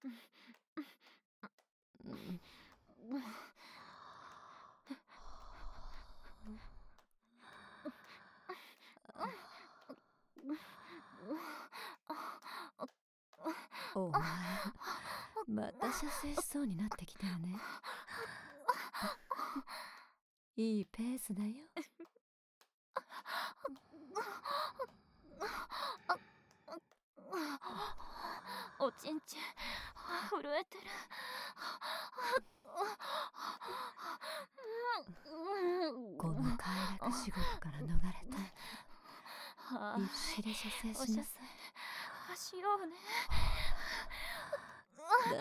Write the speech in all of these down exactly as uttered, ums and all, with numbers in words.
お前また射精しそうになってきたよね。いいペースだよ。 おちんちん震えてる。 この快楽至極から逃れたい。必死で射精しなさい。 しようね。 出せ。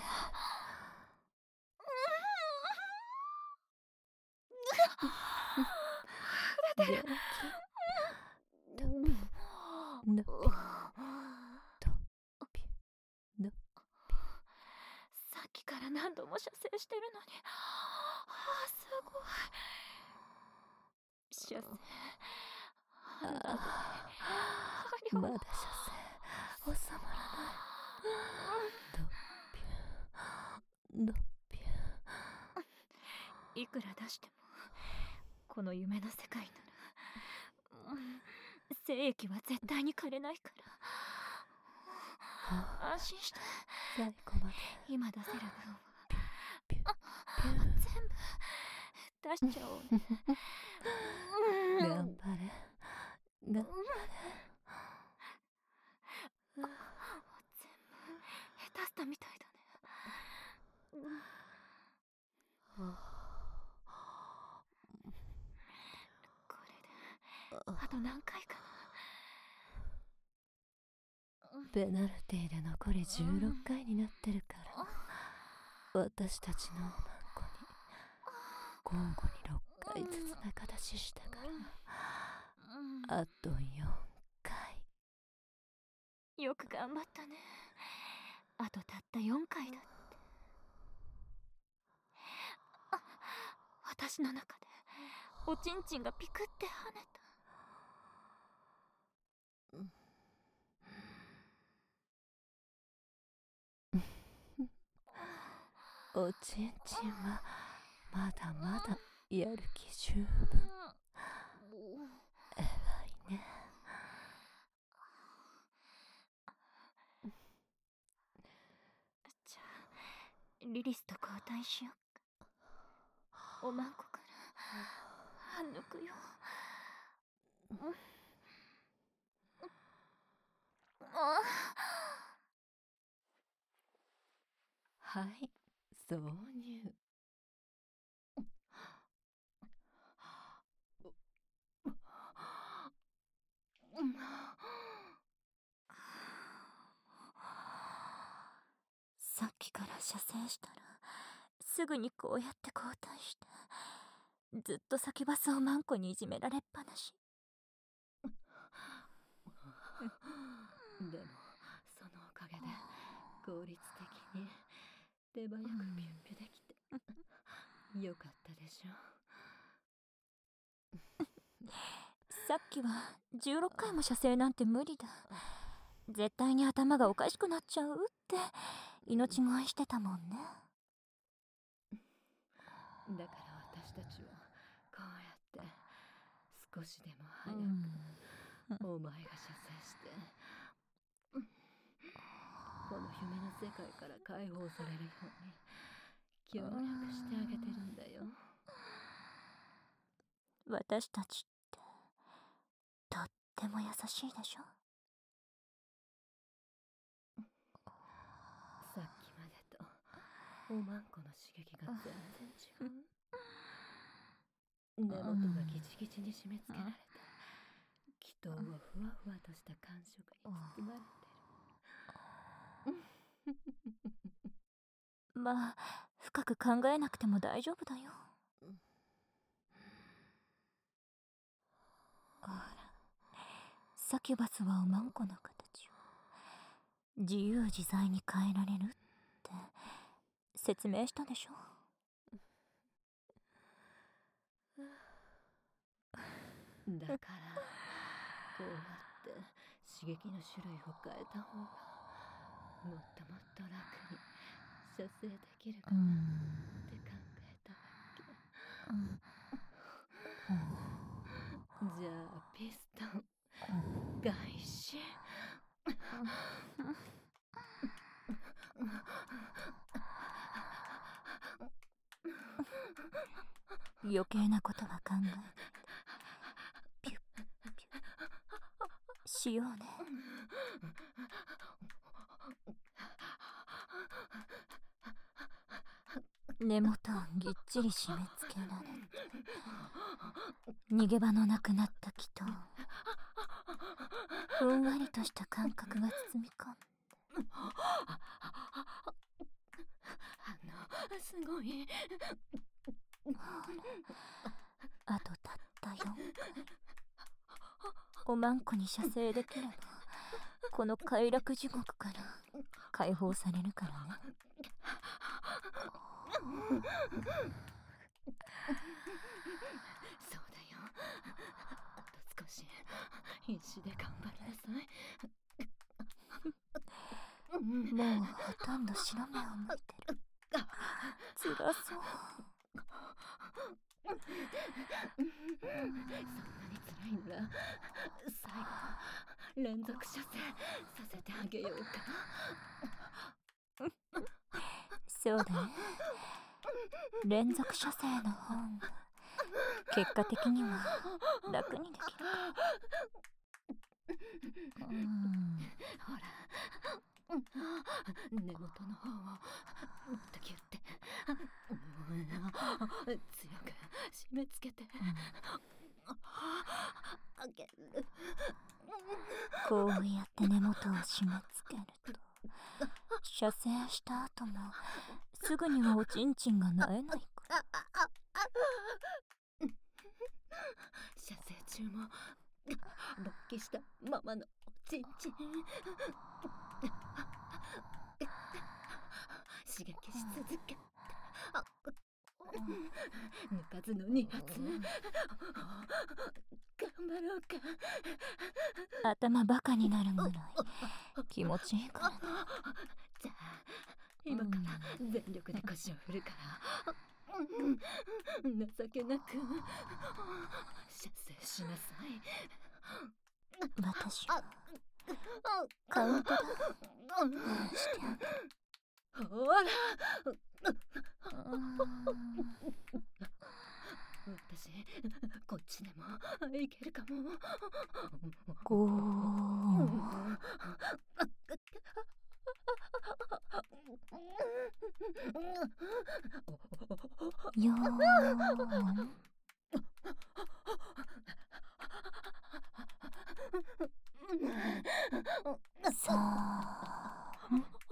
元気。ドピュドピュドピュドピュ。 さっきから何度も射精してるのに、ああすごい。射精あんなにまだ射精収まらない。ドピュドピュ。いくら出してもこの夢の世界なら精液は絶対に枯れないから、安心して。 最後まで今出せる分はピュピュ全部出しちゃおうね。 頑張れ頑張れ。 全部下手したみたいだね。これであと何回かな。 ペナルティーで残りじゅうろっかいになってるから、私たちのおまんこに交互にろっかいずつ仲出ししたから、あとよんかい。 よく頑張ったね。あとたったよんかいだって。あ、私の中でおちんちんがピクって跳ねた。 おちんちんはまだまだやる気十分。えらいね。 じゃあリリスと交代しよっか。おまんこから抜くよ。 はい、挿入。 さっきから射精したらすぐにこうやって交代して、ずっと先バスをマンコにいじめられっぱなし。 でもそのおかげで効率的に手早くピュンピュできてよかったでしょ。 さっきはじゅうろっかいも射精なんて無理だ、絶対に頭がおかしくなっちゃうって命乞いしてたもんね。 だから私たちはこうやって少しでも早くお前が射精してこの夢の世界から解放されるように協力してあげてるんだよ。 私たちってとっても優しいでしょ。 さっきまでとおまんこの刺激が全然違う。根元がギチギチに締め付けられて気筒はふわふわとした感触に包まれてる。 まあ深く考えなくても大丈夫だよ。ほらサキュバスはおまんこの形を自由自在に変えられるって説明したでしょ。 だからこうやって刺激の種類を変えた方がもっともっと楽に射精できるかなって考えたわけ。じゃあピストン開始。 余計なことは考えないでピュッピュッしようね。根元をぎっちり締め付けられ逃げ場のなくなった気とふんわりとした感覚が包み込んで、 あのすごい。 あとたったよんかいおまんこに射精できればこの快楽地獄から解放されるからね。 そうだよ。あと少し必死で頑張りなさい。 もうほとんど白目を向いてる。つらそう。 そんなに辛いなら最後連続射精させてあげようか。 そうだね。連続射精の方が結果的には楽にできるから。うん、 ほら根元の方をもっとギュッて強く締め付けて、うん、あげる。 こうやって根元を締め付けると射精した後もすぐにはおちんちんがなえないから。 射精中も勃起したままのおちんちん刺激し続けて、抜かずのに発頑張ろうか。 頭バカになるぐらい気持ちいいからね。 じゃあ今から全力で腰を振るから、情けなく射精しなさい。 私はカウントダウンしてあげる。 ほら私こっちでもいけるかも。 ゴーよーんさあ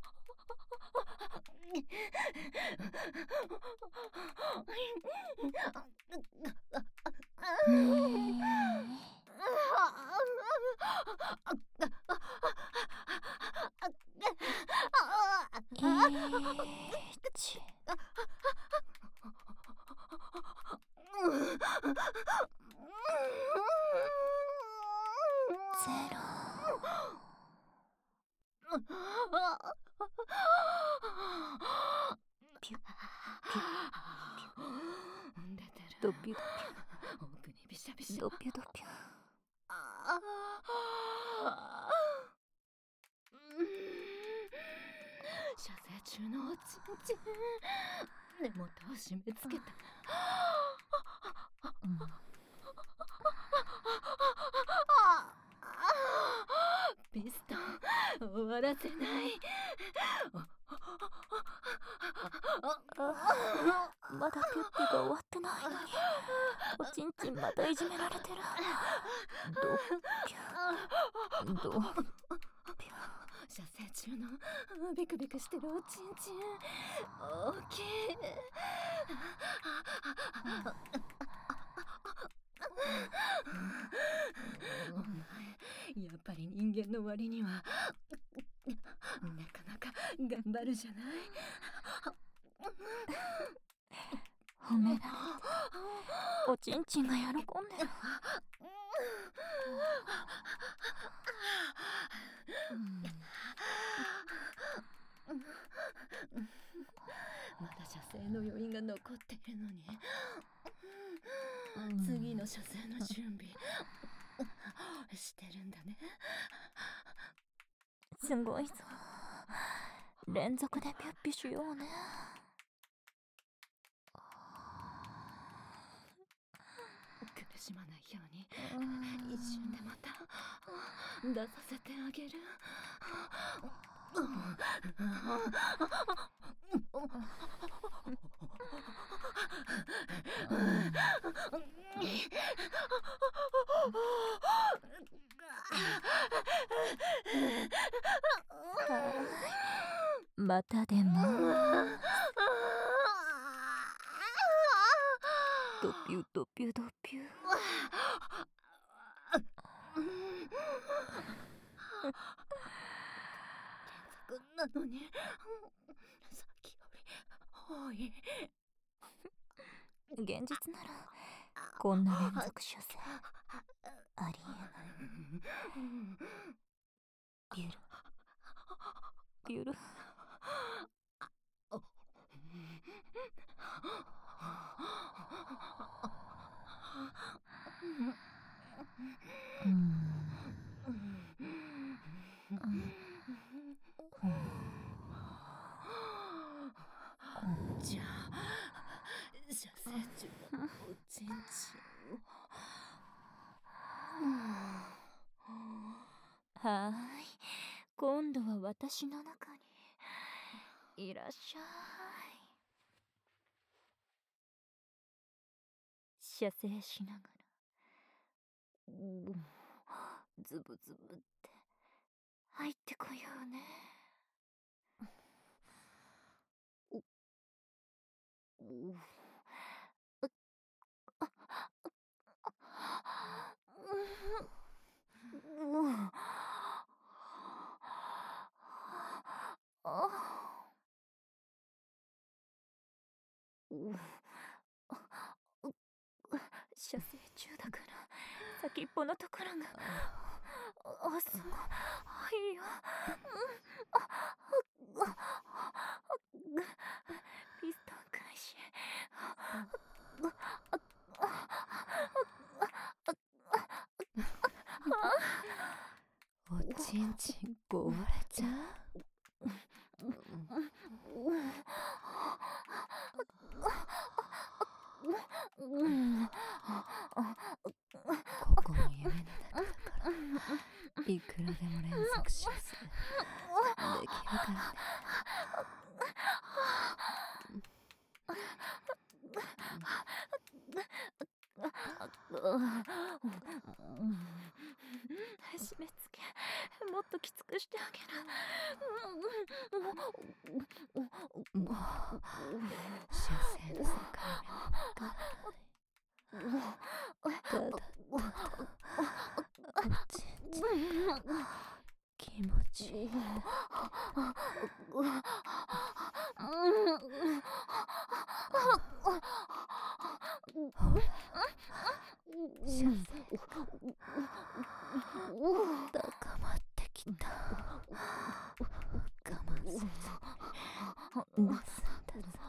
ピュッピュッ出てる。 ドピュドピュ奥にビシャビシャ。 ドピュドピュ。 射精中のおちんちん根元を締め付けた。 うん、 ピストン終わらせない。 まだピュッピが終わってないのにおちんちんまたいじめられてる。ドピュドピュ。 射精中のビクビクしてるおちんちん大きい。お前やっぱり人間の割にはなかなか頑張るじゃない。 褒められておちんちんが喜んでる。 勢の余韻が残っているのに、次の射精の準備してるんだね。 すごいぞ。連続でピュッピュしようね。 苦しまないように一瞬でまた出させてあげる。 また出ます。ドピュドピュドピュ。 なのにさっきより多い。 現実ならこんな連続射精ありえない。ビュルビュル。 じゃあ射精中のおちんちんを。 はーい、今度は私の中にいらっしゃい。射精しながらズブズブって入ってこようね。射精中だから先っぽのところがあ、すごいよ。ピストン開始。 おちんちん壊れちゃう。ここも夢の中だからいくらでも連続射精できるからね。 締め付けもっときつくしてあげる。 もう射精の世界にはわからない。ただただおちんちん気持ちいい。ほら射精高まってきた。我慢せずに盗んだぞ。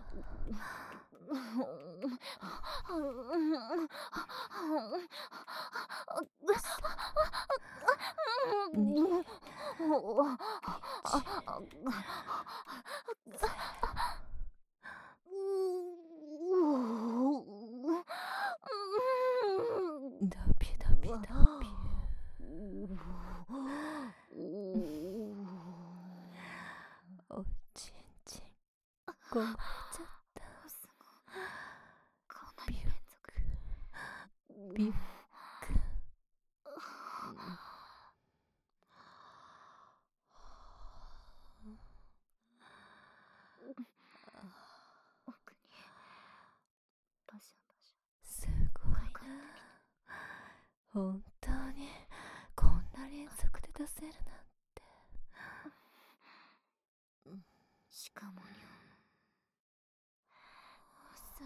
ドピュドピュドピュ。おちんちん壊れちゃった。ビュックビュック。 奥にバシャバシャ。 すごいな。本当にこんな連続で出せるなんて。 しかも量す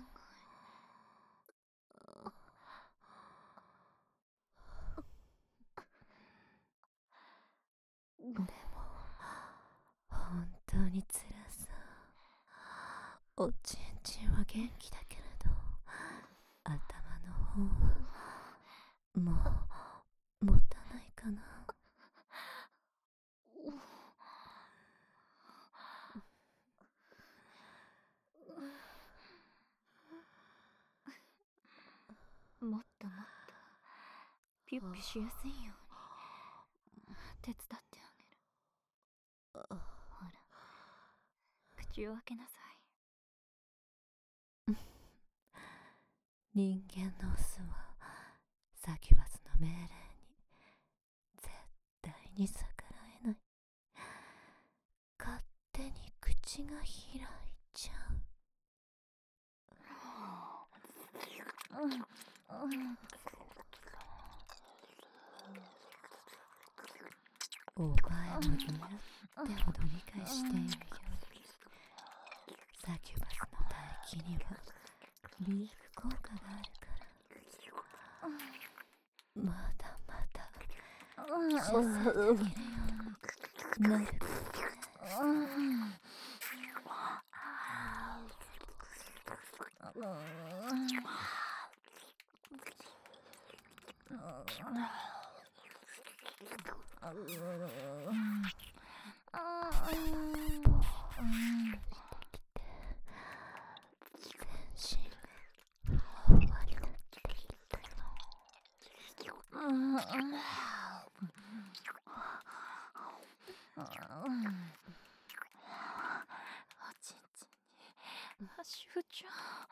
ごい。 でも本当に辛さ。おちんち元気だけれど頭の方はもう持たないかな。 もっともっとピュッピュしやすいように手伝ってあげる。ほら、口を開けなさい。 人間のオスはサキュバスの命令に絶対に逆らえない。勝手に口が開いちゃう。うんうんお前も言ってほど理解しているよ。サキュバスの唾液には美白効果があるから、まだまだ射精できるようになるからね。 シュちゃん、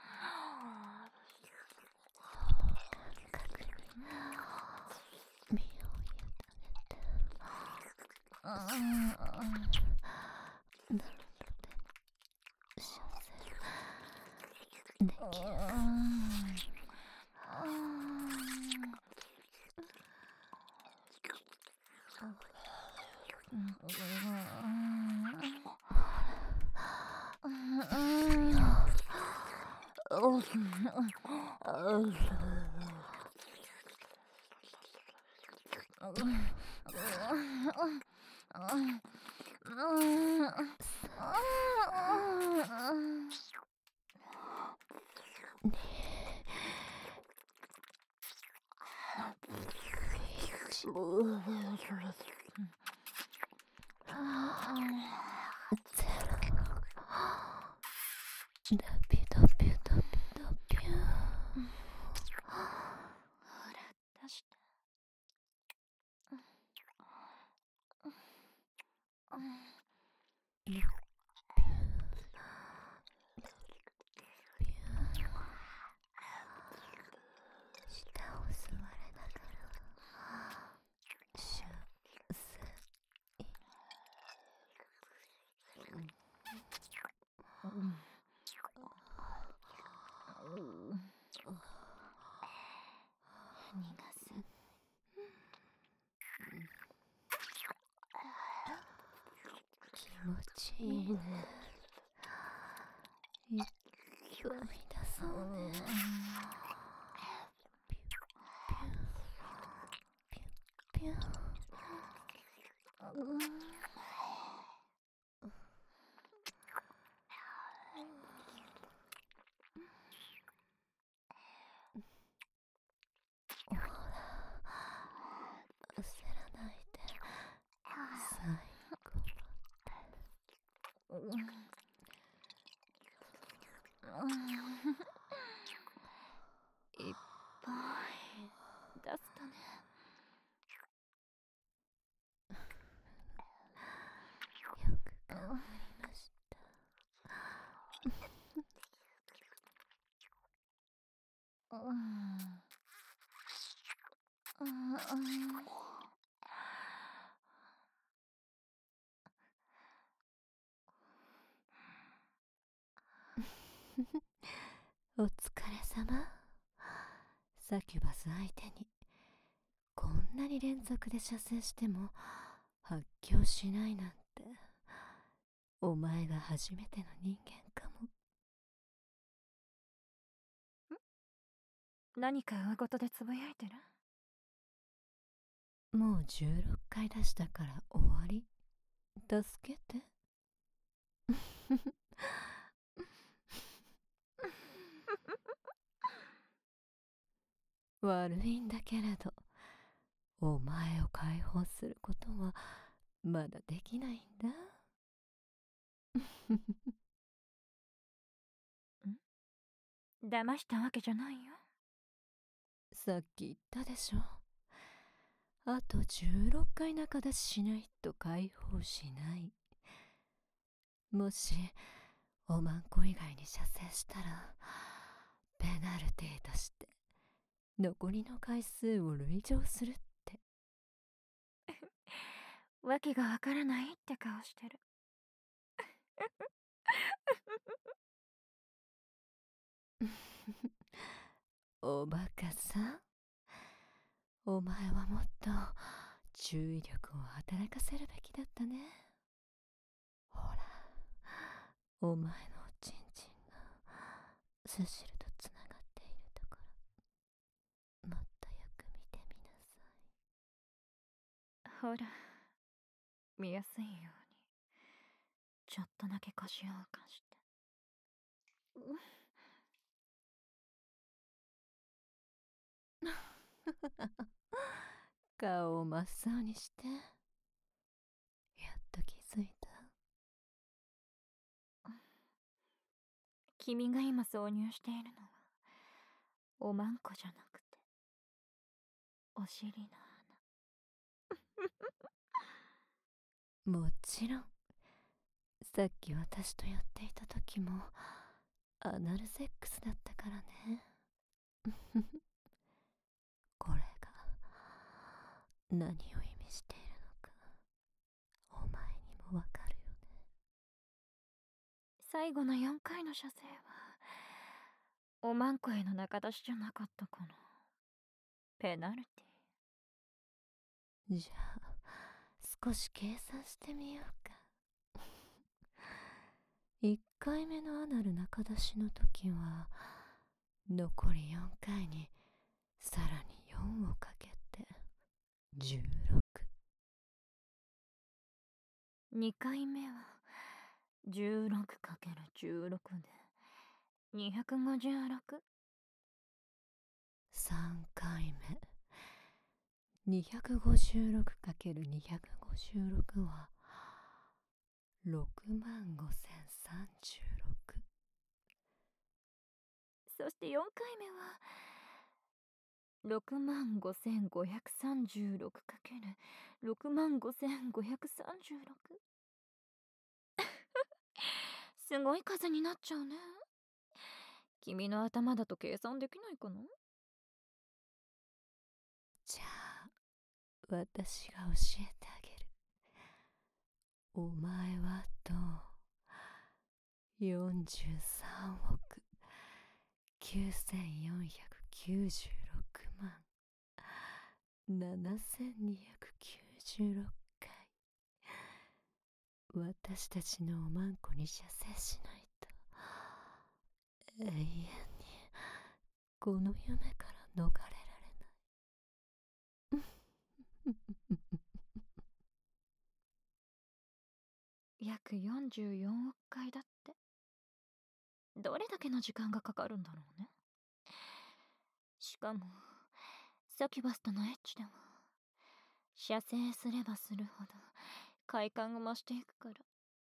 身を委ねてなので射精できる。ドピドピドピドピュー。 ほら出して。 下を吸われながらシュッス逃がす。 気持ちいいね。いっぱい出そうね。ピュッピュッピュッピュッ。ほら焦らないで最後まで。 いっぱい出すとね。 よく頑張りました。お疲れ様。サキュバス相手にこんなに連続で射精しても発狂しないなんて、お前が初めての人間かも。 何か大事でつぶやいてる？ もうじゅうろっかい出したから終わり。助けて。 悪いんだけれど、お前を解放することはまだできないんだ。 ん騙したわけじゃないよ。 さっき言ったでしょ。あとじゅうろっかい仲出ししないと解放しない。もしおまんこ以外に射精したらペナルティとして残りの回数を累乗するって。 わけがわからないって顔してる。 おバカさん、お前はもっと注意力を働かせるべきだったね。ほら、お前のおちんちんがセシルとつながっているところ、もっとよく見てみなさい。 ほら、見やすいようにちょっとだけ腰を浮かして。 顔を真っ青にして。やっと気づいた。 君が今挿入しているのはおまんこじゃなくてお尻の穴。もちろん、さっき私とやっていた時もアナルセックスだったからね。これが何を意味しているのか、お前にもわかるよね。 最後のよんかいの射精はおまんこへの中出しじゃなかったかな。ペナルテじゃあ少し計算してみようか。いっかいめのアナル中出しの時は残りよんかいにさらによんをかけてじゅうろく。 にかいめは じゅうろくかけるじゅうろく で にひゃくごじゅうろく。 さんかいめ にひゃくごじゅうろくかけるにひゃくごじゅうろく はろくまんごせんさんじゅうろく。 そしてよんかいめはろくまんごせんごひゃくさんじゅうろくかけるろくまんごせんごひゃくさんじゅうろく。すごい数になっちゃうね。君の頭だと計算できないかな。 じゃあ私が教えてあげる。お前はとよんじゅうさんおくきゅうせんよんひゃくきゅうじゅうろくまんななせんにひゃくきゅうじゅうろっかい、私たちのおまんこに射精しないと永遠にこの夢から逃れられない。 約よんじゅうよんおくかいだって。どれだけの時間がかかるんだろうね。しかもサキュバスとのエッチでは射精すればするほど快感が増していくから。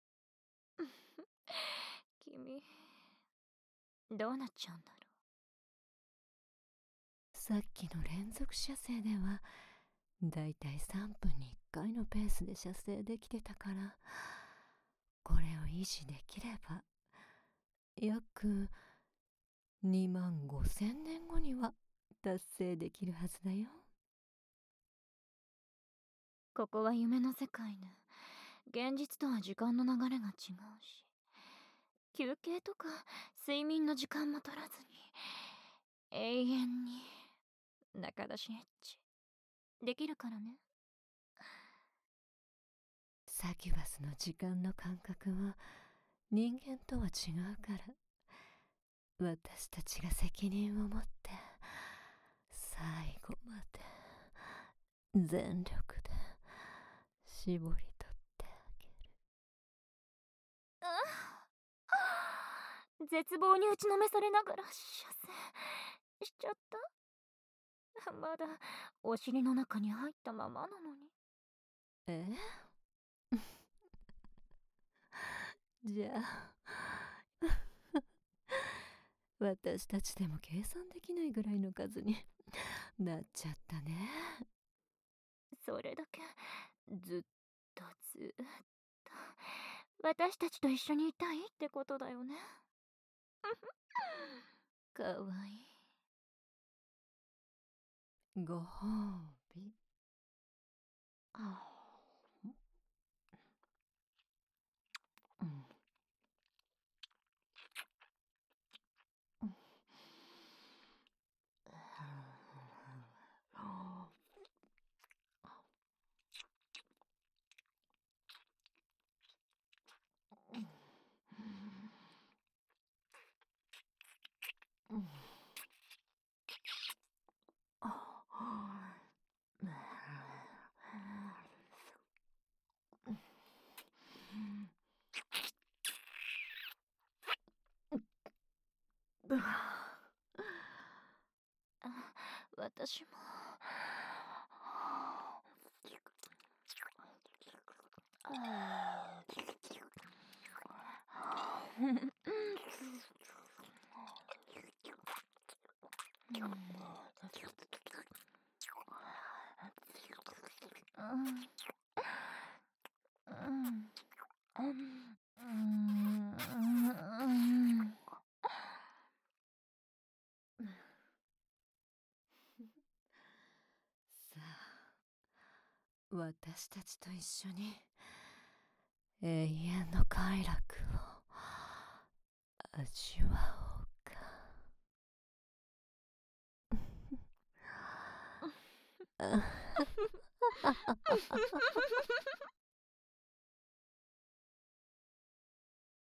君どうなっちゃうんだろさっきの連続射精ではだいたいさんぷんにいっかいのペースで射精できてたから、これを維持できれば約にまんごせんねんごには達成できるはずだよ。 ここは夢の世界ね。現実とは時間の流れが違うし、休憩とか睡眠の時間も取らずに永遠に中出しエッチできるからね。 サキュバスの時間の感覚は人間とは違うから、私たちが責任を持って最後まで全力で絞り取ってあげる。 絶望に打ちのめされながら射精しちゃった。 まだお尻の中に入ったままなのに。 えじゃあ私たちでも計算できないぐらいの数になっちゃったね。 それだけずっとずっと私たちと一緒にいたいってことだよね。かわいい。 ご褒美。あうん私もさあ私たちと一緒に永遠の快楽を味わおうか。